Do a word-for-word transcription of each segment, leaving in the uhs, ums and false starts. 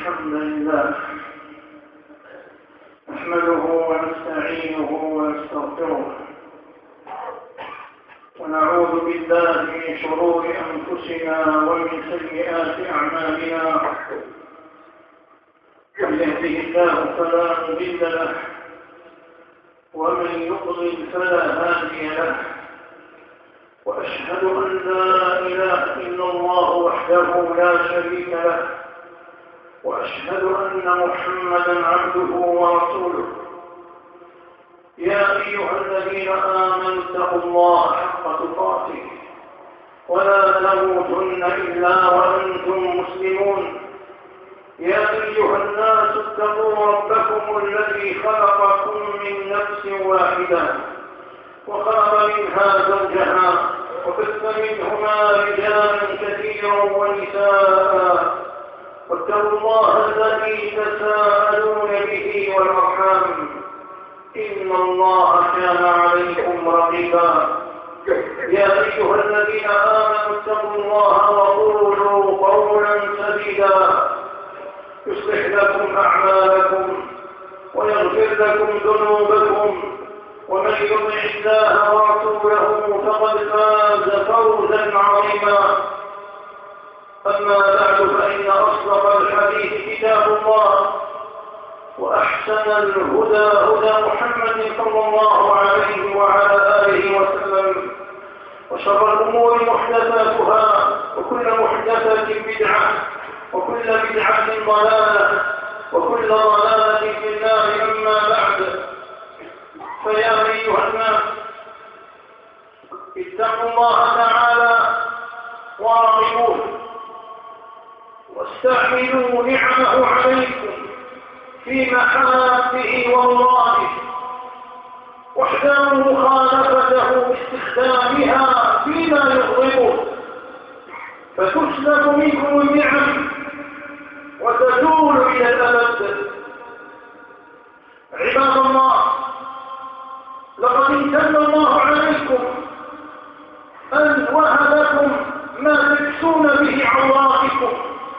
الحمد لله نحمده ونستعينه ونستغفره ونعوذ بالله من شرور أنفسنا ومن سيئات أعمالنا. من يهده الله فلا مضل له ومن يضلل فلا هادي له، وأشهد أن لا إله إلا الله وحده لا شريك له، وأشهد أن محمدا عبده ورسوله. يا أيها الذين آمنوا اتقوا الله حق تقاته ولا تموتن إلا وأنتم مسلمون. يا أيها الناس اتقوا ربكم الذي خلقكم من نفس واحدة وخلق منها زوجها وبث منهما رجالا كثيرا ونساء، واتقوا الله الذي تساءلون به والأرحام إن الله كان عليكم رقيبا. يا أيها الذين آمنوا اتقوا الله وقولوا قولا سديدا يصلح لكم أعمالكم ويغفر لكم ذنوبكم، ومن يطع الله ورسوله فقد فاز فوزا عظيما. أما بعد، فإن أصدق الحديث كتاب الله، وأحسن الهدى هدى محمد صلى الله عليه وعلى آله وسلم، وشر الأمور محدثاتها، وكل محدثة بدعة، وكل بدعة ضلالة، وكل ضلالة في النار. أما بعد، فيا أيها الناس اتقوا الله تعالى وراقبوه، واستعملوا نعمه عليكم في محابه ومراده، واحذروا مخالفته باستخدامها فيما يغضبه فتسلب منكم النعم وتزول إلى الأبد. عباد الله، لقد امتن الله عليكم أن وهبكم ما تكسون به عوراتكم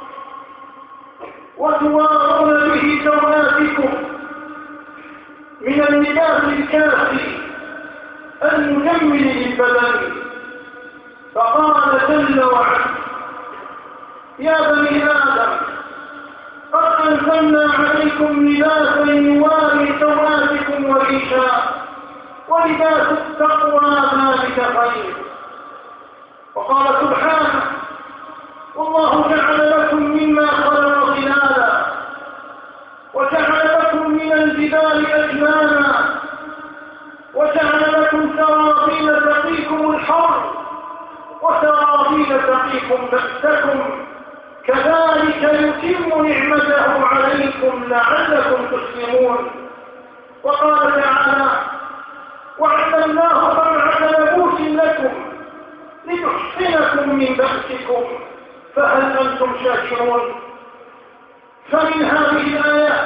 وتوارون به سواتكم من اللباس الكافي المجمل للبدن. فقال جل وعلا: يا بني آدم قد أنزلنا عليكم لباسا يواري سواتكم وريشا، ولباس التقوى ذلك خير. وقال سبحانه: والله جعل لكم مما خلق ظلالا، وجعل لكم من الجبال أكنانا، وجعل لكم سرابيل تقيكم الحر وسرابيل تقيكم بأسكم، كذلك يتم نعمته عليكم لعلكم تسلمون. وقال تعالى: وعلمناه صنعة لبوس لكم لتحصنكم من بأسكم، فهل أنتم شاكرون؟ فمن هذه الآيات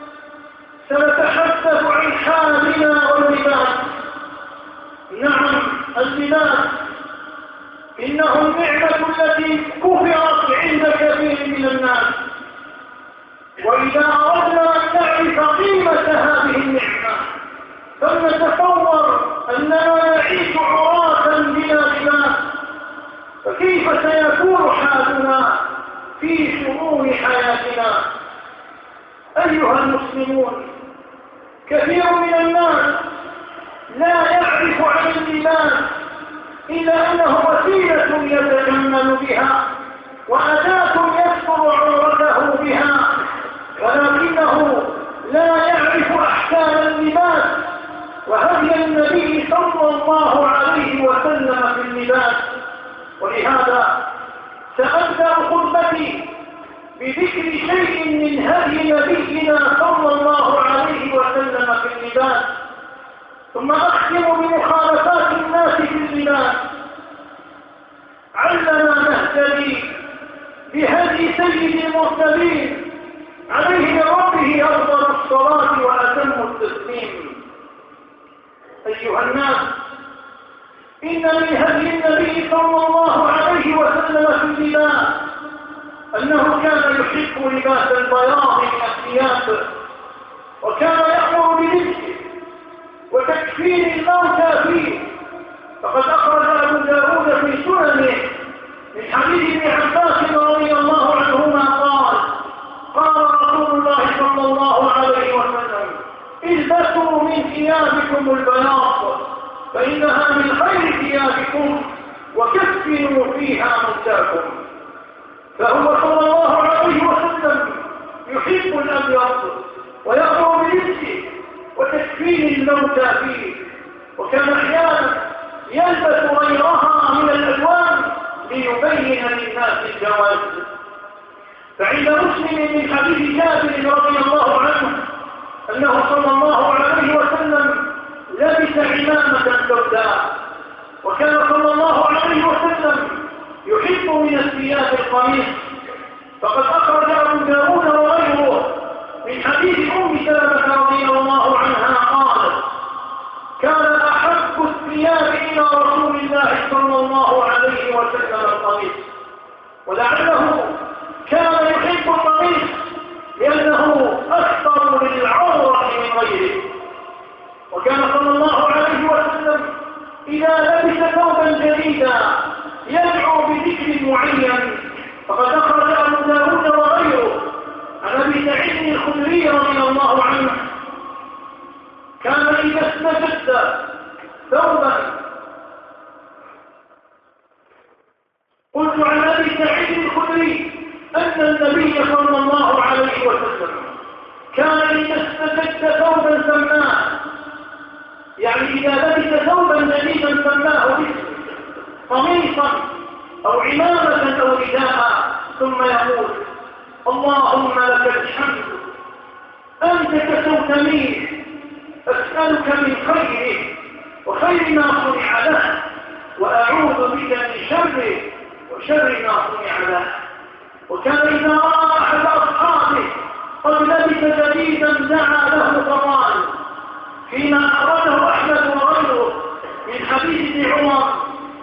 سنتحدث عن حالنا واللباس. نعم، اللباس إنه النعمة التي كفرت عند كثير من الناس، وإذا أردنا أن نعرف قيمة هذه النعمة فلنتصور أننا نعيش عراة بلا لباس، فكيف سيكون حالنا في شؤون حياتنا؟ أيها المسلمون، كثير من الناس لا يعرف عن اللباس إلا أنه وسيلة يتجمل بها وأداة يستر عورته بها، ولكنه لا يعرف أحكام اللباس وهدي النبي صلى الله عليه وسلم في اللباس. ولهذا سأبدأ خطبتي بذكر شيء من هدي نبينا صلى الله عليه وسلم في اللباس، ثم أختم بمخالفات الناس في اللباس. علنا نهتدي بهدي سيد المرسلين عليه من ربه أفضل الصلاة وأتم التسليم. أيها الناس، إن من هدي النبي صلى الله عليه وسلم في اللباس أنه كان يحب لباس البياض من الثياب، وكان يأمر بلبسه وتكفين الموتى فيه. فقد أخرج أبو داود في سننه من حديث ابن عباس رضي الله عنهما قال: قال رسول الله صلى الله عليه وسلم: البسوا من ثيابكم البياض فإنها من خير ثيابكم وكفنوا فيها موتاكم. فهو صلى الله عليه وسلم يحب الأبيض ويأمر بلبسه وتكفين الموتى فيه، وكان أحيانا يلبس غيرها من الألوان ليبين للناس الجواز. فعند مسلم من حديث جابر رضي الله عنه أنه صلى الله عليه وسلم لبس عمامة سوداء، وكان صلى الله عليه وسلم يحب من الثياب القميص. فقد أخرج أبو داود وغيره من حديث أم سلمة رضي الله عنها قالت: كان أحب الثياب إلى رسول الله صلى الله عليه وسلم القميص، ولعله كان يحب القميص لأنه أكثر للعورة من غيره. وكان صلى الله عليه وسلم إذا لبس ثوبا جديدا يدعو بذكر معين. فقد أخرج أبو داود وغيره عن أبي سعيد الخدري رضي الله عنه: كان إذا استجد ثوبا قلت عن أبي سعيد الخدري أن النبي صلى الله عليه وسلم كان إذا استجد ثوبا سماه، يعني إذا لبس ثوبا جديدا سماه باسمه، قميصا أو عمامة أو رداء، ثم يقول: اللهم لك الحمد أنت كسوتني، أسألك من خيره وخير ما صنع له، وأعوذ بك من شره وشر ما صنع له. وكان إذا رأى أحد أصحابه قد لبس جديدا دعا له فقال، فيما أخرجه أحمد وغيره من حديث ابن عمر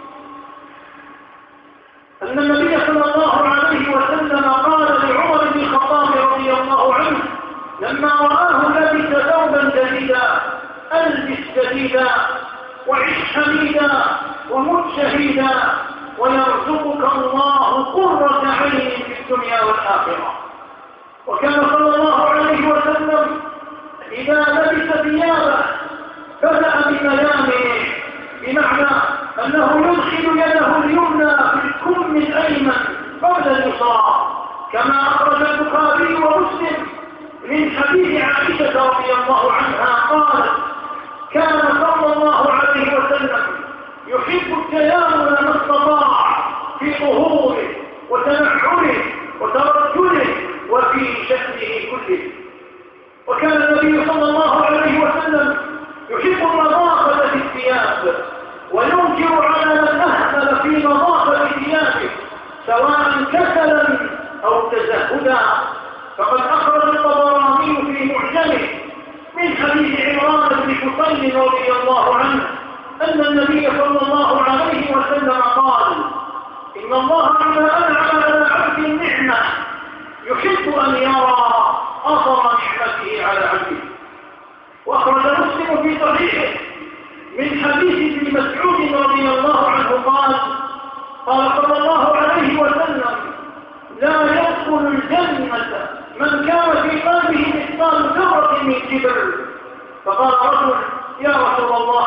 أن النبي صلى الله عليه وسلم قال لعمر بن الخطاب رضي الله عنه لما رآه لبس ثوبا جديدا: ألبس جديدا وعش حميدا ومت شهيدا ويرزقك الله قرة عين في الدنيا والآخرة. وكان صلى الله عليه وسلم إذا لبس ثيابه بدأ بميامنه، بمعنى أنه يدخل يده اليمنى في الكم الأيمن قبل اليسرى، كما أخرج البخاري ومسلم من حديث عائشة رضي الله عنها قالت: كان صلى الله عليه وسلم يحب التيامن ما استطاع في ظهوره وتنحره وترجله وفي شأنه كله. وكان النبي صلى الله عليه وسلم يحب النظافة في الثياب، وينكر على من أهمل في نظافة ثيابه سواء كسلا أو تزهدا. فقد أخرج الطبراني في معجمه من حديث عمران بن حسين رضي الله عنه أن النبي صلى الله عليه وسلم قال: إن الله إذا أنعم على عبد النعمة يحب أن يرى أثر نعمته على عبده. وأخرج مسلم في صحيحه من حديث ابن مسعود رضي الله عنه قال: قال صلى الله عليه وسلم: لا يدخل الجنة من كان في قلبه مثقال ذرة من كبر. فقال رجل: يا رسول الله،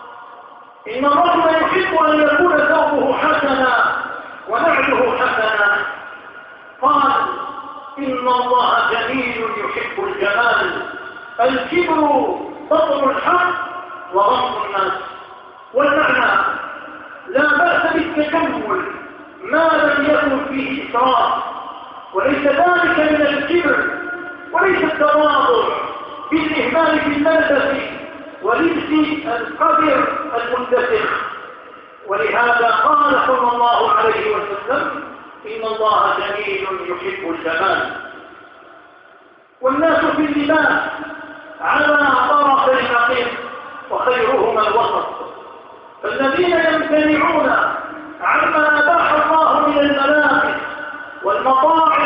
إن الرجل يحب أن يكون ثوبه حسنا ونعله حسنا. قال: إن الله جميل يحب الجمال، الكبر بطر الحق وغمط الناس. والمعنى: لا بأس بالتجمل ما لم يكن فيه إسراف، وليس ذلك من الكبر، وليس التواضع بالإهمال في الملبس ولبس القدر المنتفخ. ولهذا قال صلى الله عليه وسلم: إن الله جميل يحب الجمال. والناس في اللباس على طرف النقيض وخيرهما الوسط، فالذين يمتنعون عما أباح الله من الملابس والمطاعم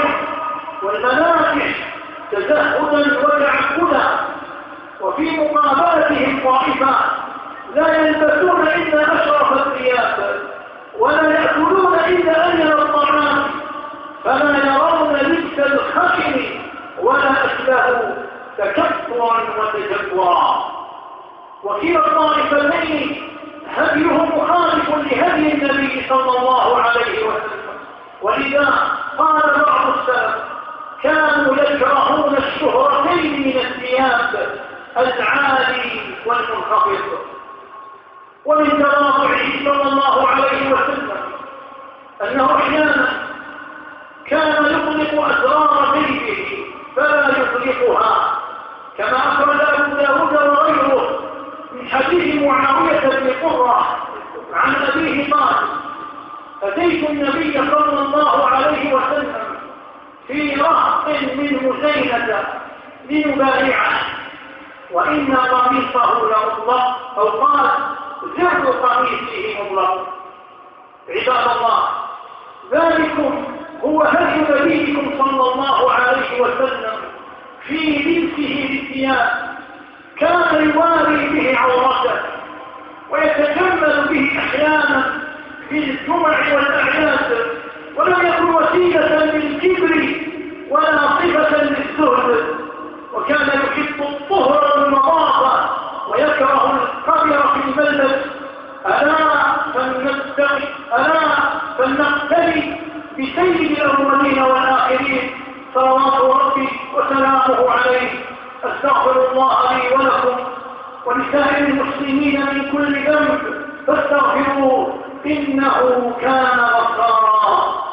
والمناكح تزهدا وتعبدا، وفي مقابلتهم طائفة لا يلبسون إلا أشرف الثياب ولا يأكلون إلا أنيل الطعام، فلا يرون لبس الخشن ولا أشبه تكبرا وتجبرا. وكلا الطائفتين هديهم مخالف لهدي النبي صلى الله عليه وسلم، ولذا قال بعض السلف كانوا يكرهون الشهرتين من الثياب، العالي والمنخفض. ومن تواضعه صلى الله عليه وسلم أنه أحيانا كان يطلق أسرار بيته فلا يطلقها، كما أخرج أبو داود وغيره من حديث معاوية بن قرة عن أبيه قال: أتيت النبي صلى الله عليه وسلم في رهط من مزينة لنبايعه وإن قميصه لمطلق، أو قال زر قميصه مطلق. عباد الله، ذلكم هو هدي نبيكم صلى الله عليه وسلم في لبسه للثياب، كان يواري به عورته ويتجمل به أحيانا في الجمع والأعياد، ولم يكن وسيلة للكبر ولا صفة للزهد، وكان يحب الطهر والنظافة ويكره القدر في الملبس. ألا فلنتقي ألا فلنقتدي بسيد الأولين والآخرين صلوات ربي وسلامه عليه. أستغفر الله لي ولكم ولسائر المسلمين من كل ذنب فاستغفروه إنه كان غفارا.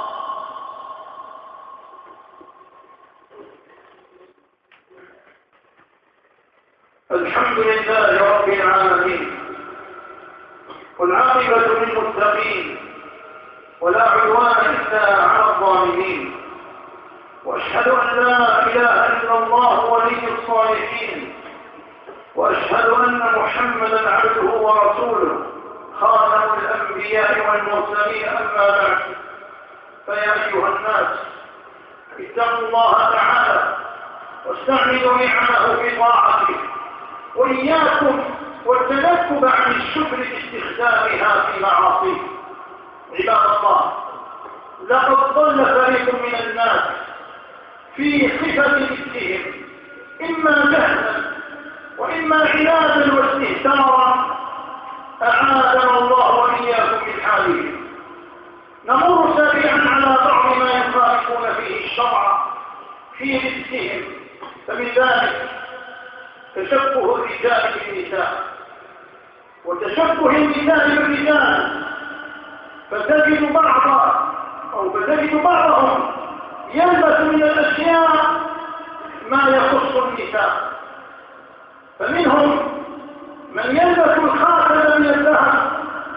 الحمد لله رب العالمين، والعاقبة للمتقين، ولا عدوان إلا على الظالمين، وأشهد أن لا إله إلا الله ولي الصالحين، وأشهد أن محمدا عبده ورسوله خاتم الأنبياء والمرسلين. أما بعد، فيا أيها الناس اتقوا الله تعالى واستعملوا نعمه في طاعته، وإياكم والتنكب عن الشكر باستخدامها في معاصيه. عباد الله، لقد ضل فريق من الناس في صفة لبسهم، إما جهلا وإما عنادا واستهتارا، أعاذنا الله وإياكم من حالهم. نمر سريعا على بعض ما يخالفون فيه الشرع في لبسهم، فمن ذلك تشبه الرجال بالنساء وتشبه النساء بالرجال، فتجد بعض أو فتجد بعضهم يلبس من الأشياء ما يخص النساء، فمنهم من يلبس الخاتم من الذهب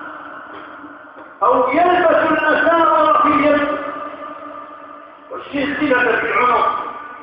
أو يلبس الأساور في اليد والسلسلة في العنق.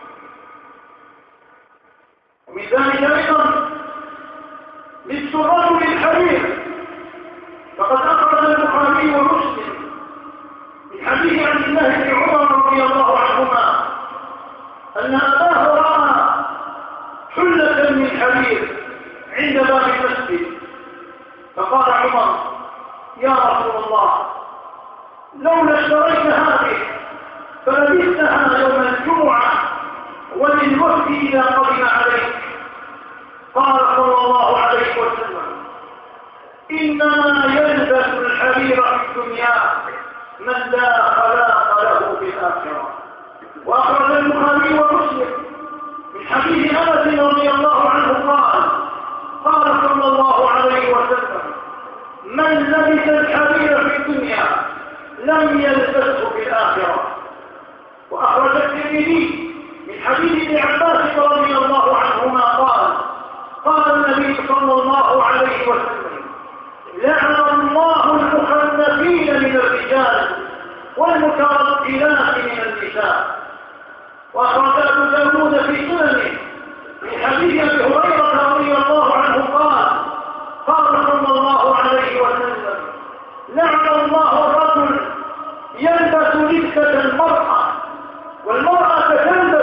ومن ذلك أيضا لبس الرجل الحرير، فقد أخرج البخاري ومسلم من حديث عن الله بن عمر رضي الله عنهما أن أباه رأى حلة من حرير عند باب المسجد، فقال عمر: يا رسول الله، لولا اشتريت هذه فلبستها يوم الجمعة وللوفد إذا قدم عليك. قال صلى الله عليه وسلم: إنما يلبس الحرير في الدنيا من لا خلاق له في الآخرة. وأخرج البخاري ومسلم من حديث أنس رضي الله عنه قال: قال صلى الله عليه وسلم: من لبس الحرير في الدنيا لم يلبسه في الآخرة. وأخرج الترمذي من حديث ابن عباس رضي الله عنهما قال: قال النبي صلى الله عليه وسلم: لعن الله المخنثين من الرجال والمترجلات من النساء. وأخرج أبو داود في سننه من حديث أبي هريرة رضي الله عنه قال: قال صلى الله عليه وسلم: لعن الله الرجل يلبس لبسة المرأة والمرأة تلبس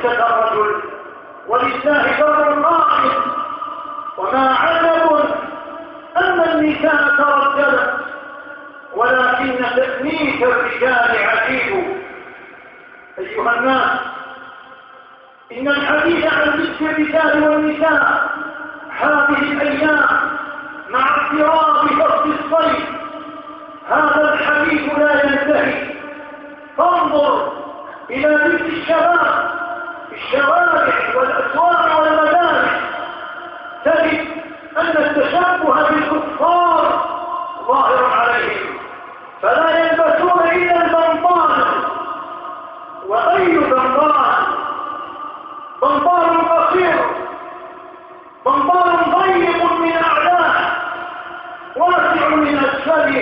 عزة الرجل ولله در قائم. وما عجب أن النساء ترددت، ولكن تأنيث الرجال عجيب. أيها الناس، إن الحديث عن ذكر الرجال والنساء هذه الأيام مع اقتراب فصل الصيف هذا الحديث لا ينتهي. فانظر إلى ذكر الشباب في الشوارع والأسواق والمدارس، تجد أن التشبه بالكفار ظاهر عليهم، فلا يلبسون إلا البنطال. وأي بنطال؟ بنطال قصير، بنطال ضيق من أعلاه واسع من أسفله،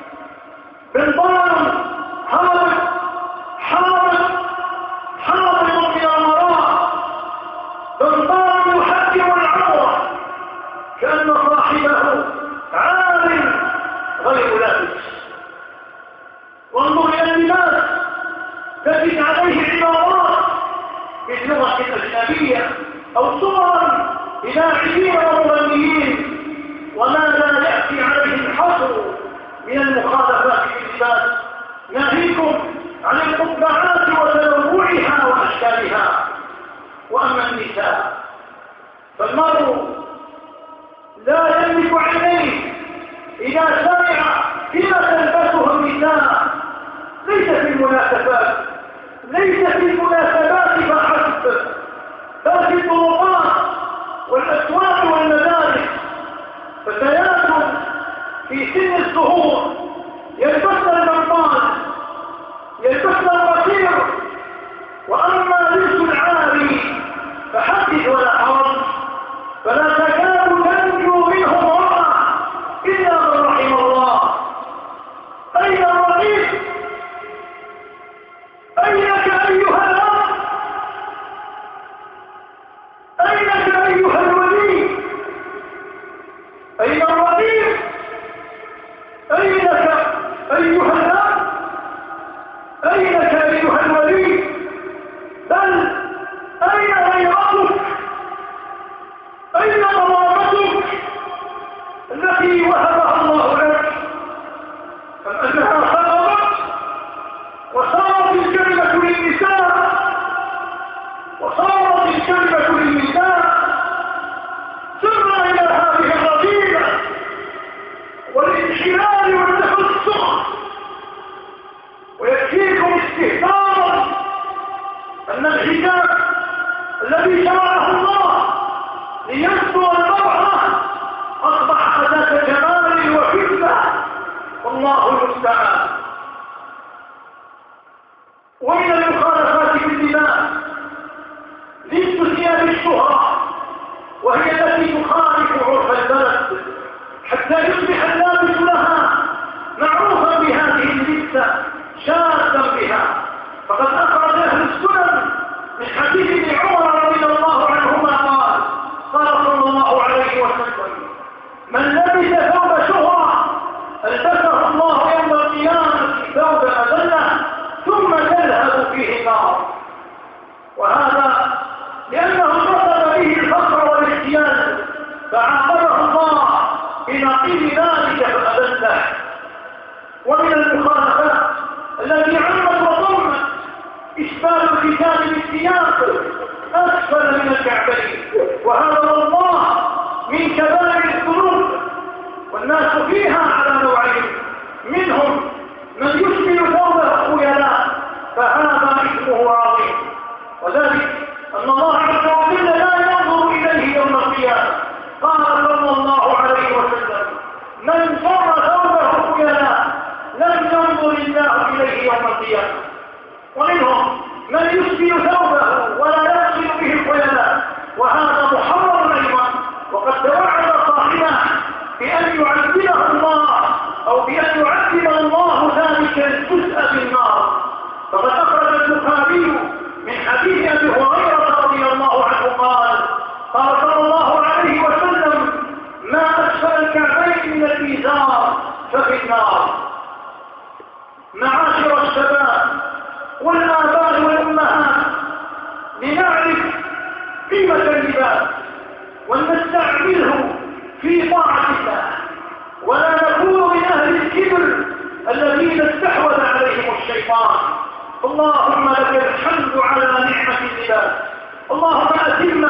بنطال هابط حاضر حاضر من الوراء، بنطال يحجم العورة كأن صاحبه عالم غير لابس. وانظر إلى اللباس، تجد عليه عبارات باللغة الأجنبية أو صورا لاعبين ومغنيين، وما لا يأتي عليه الحصر من المخالفات في اللباس. ناهيكم عن القبعات وتنوعها وأشكالها. وأما النساء فالمرء لا يملك عينيه إذا سمع فيما تلبسه النساء، ليس في المناسبات، ليس في المناسبات فحسب، بل في الطرقات والأسواق والمدارس. فتيات في سن الظهور يلبسن البنطال، يلبسن القصير. وأما لبس العاري فحدث ولا حرج، فلا تكاد تنجو منه امرأة إلا من رحم الله. أين الرئيس؟ أينك أيها الأب؟ أينك أيها الولي؟ أين الرئيس؟ أينك أيها الأب؟ أينك أيها الولي؟ بل أين غيرتك؟ أين ضمانتك التي وهبها الله لك؟ أم أنها خلقت وصارت الكلمة للنساء، وصارت الكلمة للنساء. سرنا إلى هذه الرذيلة والانحلال والتفسخ. ويكفيكم استهتارا أن الحجاب الذي شرعه الله ليستر المرأة أصبح أداة جمال وفتنة، والله المستعان. ومن المخالفات في اللباس لبس ثياب الشهرة، وهي التي تخالف عرف البلد حتى يصبح اللابس لها معروفا بهذه اللبسة شاذا بها. فقد أخرج أهل السنن من حديث ابن عمر رضي الله عنهما قال قال صلى الله عليه وسلم: من لبس ثوب شهرة ألبسه الله يوم القيامة ثوب أذلة ثم تلهب فيه النار. وهذا لأنه قصد به الفقر والاحتيال، فعاقبه الله بنقيض ذلك فأذله. ومن المخالفات التي عمت وضمت إشبال الرجال بالثياب أسفل من الكعبين، وهذا والله من كبائر الذنوب، والناس فيها على نوعين: منهم من يشبل ثوبه خيلاء فهذا اسمه عظيم، وذلك أن الله عز وجل لا ينظر إليه يوم القيامة. قال صلى الله عليه وسلم: من صر ثوبه خيلاء لم ينظر الله إليه يوم القيامة. ومنهم من يشبل ثوبه ولا يغسل به الخيلاء، وهذا محرم أيضا، وقد توعد صاحبه بأن يعذبه الله أو بأن يعذب الله ذلك الجزء بالنار. فقد أخرج البخاري من حديث أبي هريرة رضي الله عنه قال قال صلى الله عليه وسلم: ما أسفل الكعبين من الإزار ففي النار. معاشر الشباب والآباء والأمهات، لنعرف قيمة اللباس ولنستعمله في طاعة الله، ولا نكون من أهل الكبر الذين استحوذ عليهم الشيطان. اللهم لك الحمد على نعمة اللباس، اللهم أتم